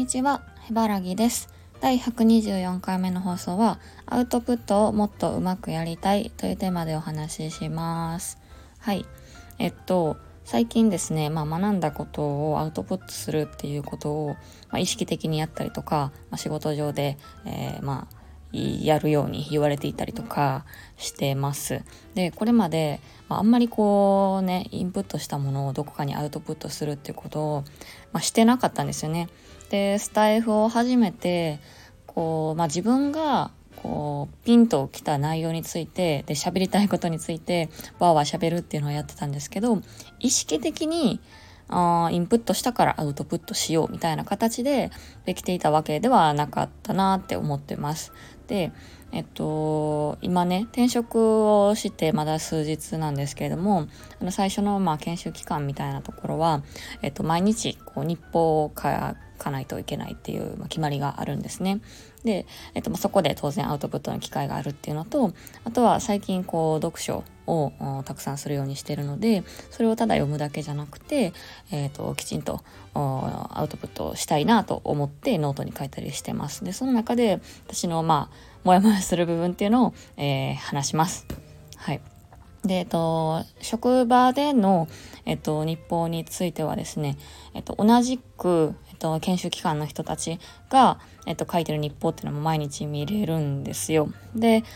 にちは、へばらぎです。第124回目の放送は、アウトプットをもっとうまくやりたいというテーマでお話しします。はい。最近ですね、学んだことをアウトプットするっていうことを、意識的にやったりとか、仕事上で、やるように言われていたりとかしてます。で、これまで、あんまりインプットしたものをどこかにアウトプットするっていうことを、してなかったんですよね。で、スタイフを始めて、自分がピンときた内容についてで喋りたいことについてわーわー喋るっていうのをやってたんですけど、意識的にインプットしたからアウトプットしようみたいな形でできていたわけではなかったなって思ってます。で、今ね転職をしてまだ数日なんですけれども、最初の研修期間みたいなところは、毎日日報を書かないといけないっていう、決まりがあるんですね。で、そこで当然アウトプットの機会があるっていうのと、あとは最近読書をたくさんするようにしてるので、それをただ読むだけじゃなくて、きちんとアウトプットしたいなと思ってノートに書いたりしてます。で、その中で私のもやもやする部分っていうのを、話します。はい。で、職場での、日報についてはですね、同じく、研修機関の人たちが、書いてる日報っていうのも毎日見れるんですよ。で、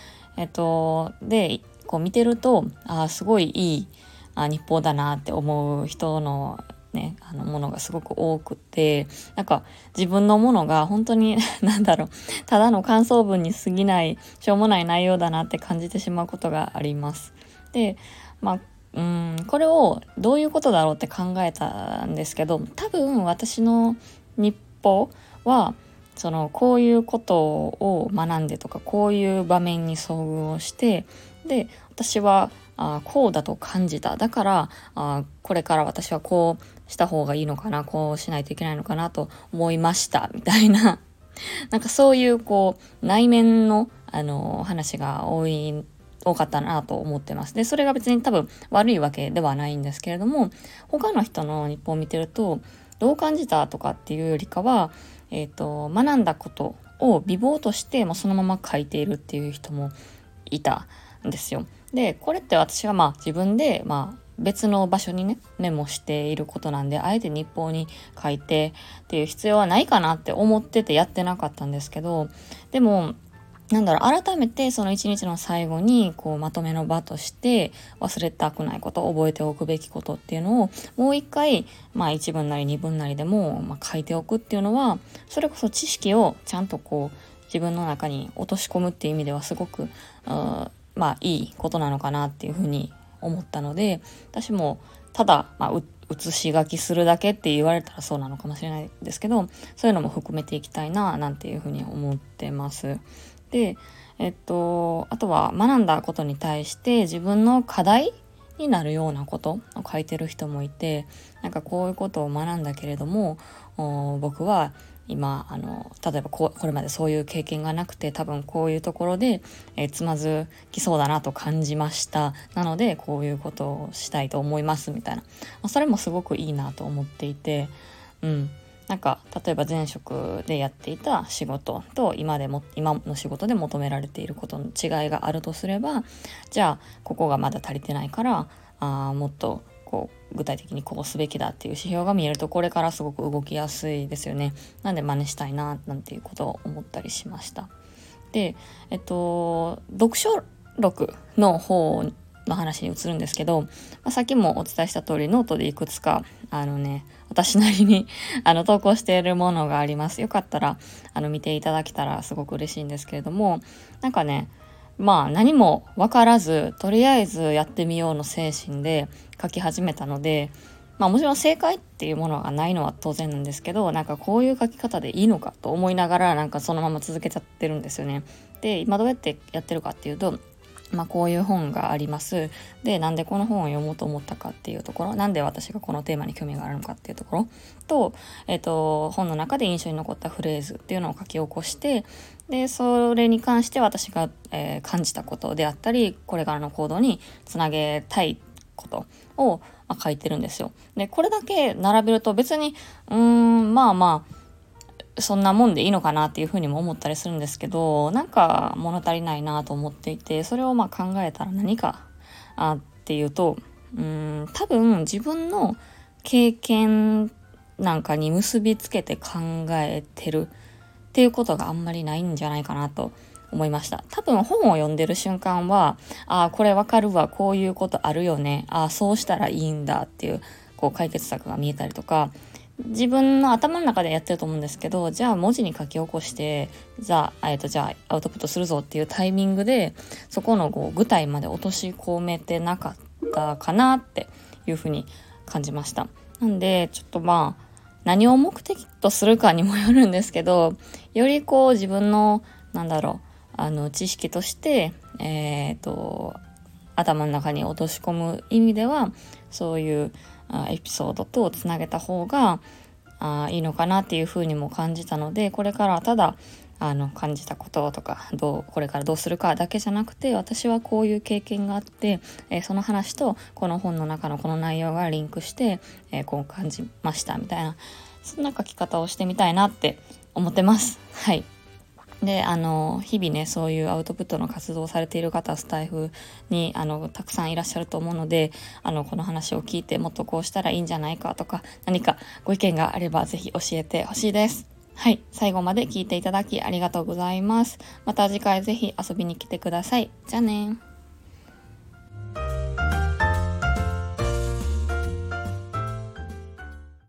見てると、すごいいい日報だなって思う人のね、ものがすごく多くて、自分のものが本当にただの感想文に過ぎないしょうもない内容だなって感じてしまうことがあります。で、これをどういうことだろうって考えたんですけど、多分私の日報はこういうことを学んでとか、こういう場面に遭遇をして、で私はこうだと感じた、だからこれから私はこうした方がいいのかな、こうしないといけないのかなと思いましたみたいなそういう内面の話が多かったなと思ってます。で、それが別に多分悪いわけではないんですけれども、他の人の日報を見てるとどう感じたとかっていうよりかは、学んだことを美貌としてそのまま書いているっていう人もいたんですよ。で、これって私は自分で別の場所にねメモしていることなんで、あえて日報に書いてっていう必要はないかなって思っててやってなかったんですけど、でも改めてその一日の最後にまとめの場として忘れたくないこと、覚えておくべきことっていうのをもう一回一文なり二文なりでも書いておくっていうのは、それこそ知識をちゃんと自分の中に落とし込むっていう意味ではすごくいいことなのかなっていうふうに思ったので、私もただ写し書きするだけって言われたらそうなのかもしれないですけど、そういうのも含めていきたいななんていうふうに思ってます。で、あとは学んだことに対して自分の課題になるようなことを書いてる人もいて、こういうことを学んだけれども、僕は今例えばこれまでそういう経験がなくて、多分こういうところで、つまずきそうだなと感じました。なのでこういうことをしたいと思いますみたいな、それもすごくいいなと思っていて、例えば前職でやっていた仕事と今の仕事で求められていることの違いがあるとすれば、じゃあここがまだ足りてないからもっと具体的にこうすべきだっていう指標が見えると、これからすごく動きやすいですよね。なんで真似したいななんていうことを思ったりしました。で、読書録の方の話に移るんですけど、さっきもお伝えした通りノートでいくつか私なりに投稿しているものがあります。よかったら見ていただけたらすごく嬉しいんですけれども、何も分からずとりあえずやってみようの精神で書き始めたので、もちろん正解っていうものがないのは当然なんですけど、こういう書き方でいいのかと思いながらそのまま続けちゃってるんですよね。で、今どうやってやってるかっていうと、こういう本があります。で、なんでこの本を読もうと思ったかっていうところ、なんで私がこのテーマに興味があるのかっていうところと、本の中で印象に残ったフレーズっていうのを書き起こして、で、それに関して私が、感じたことであったり、これからの行動につなげたいことを、書いてるんですよ。で、これだけ並べると別にそんなもんでいいのかなっていうふうにも思ったりするんですけど、なんか物足りないなと思っていて、それを考えたら何かっていうと、多分自分の経験なんかに結びつけて考えてるっていうことがあんまりないんじゃないかなと思いました。多分本を読んでる瞬間は、これわかるわ、こういうことあるよね、そうしたらいいんだっていう、解決策が見えたりとか、自分の頭の中でやってると思うんですけど、じゃあ文字に書き起こして、じゃあアウトプットするぞっていうタイミングで、そこの具体まで落とし込めてなかったかなっていうふうに感じました。なんで、ちょっと何を目的とするかにもよるんですけど、より自分の、知識として、頭の中に落とし込む意味では、そういうエピソードとつなげた方がいいのかなっていうふうにも感じたので、これからはただ感じたこととかこれからどうするかだけじゃなくて、私はこういう経験があって、その話とこの本の中のこの内容がリンクして、こう感じましたみたいな、そんな書き方をしてみたいなって思ってます。はい。で、日々ね、そういうアウトプットの活動をされている方、スタイフにたくさんいらっしゃると思うので、この話を聞いてもっとこうしたらいいんじゃないかとか、何かご意見があればぜひ教えてほしいです。はい、最後まで聞いていただきありがとうございます。また次回ぜひ遊びに来てください。じゃあね。